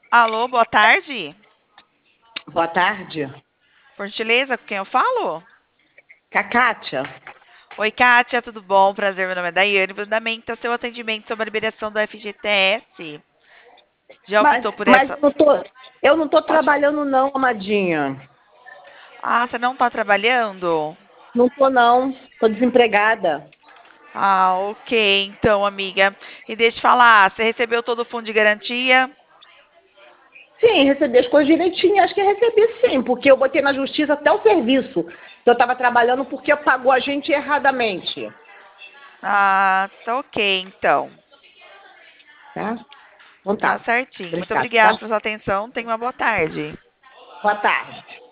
Alô, boa tarde. Boa tarde. Por gentileza, com quem eu falo? Cakátia. Oi, Kátia, tudo bom? Prazer, meu nome é Daiane. Fundamenta seu atendimento sobre a liberação do FGTS. Já optou por Mas essa? eu não tô Pode. trabalhando não, amadinha. Ah, você não está trabalhando? Não tô não, tô desempregada. Ah, ok, então, amiga. E deixa eu falar, você recebeu todo o fundo de garantia? Sim, recebi as coisas direitinho, acho que recebi sim, porque eu botei na justiça até o serviço que eu estava trabalhando porque pagou a gente erradamente. Ah, tá ok, então. Tá? Então Tá tá. certinho. Muito Obrigada, obrigada tá? pela sua atenção. Tenha uma boa tarde. Boa tarde.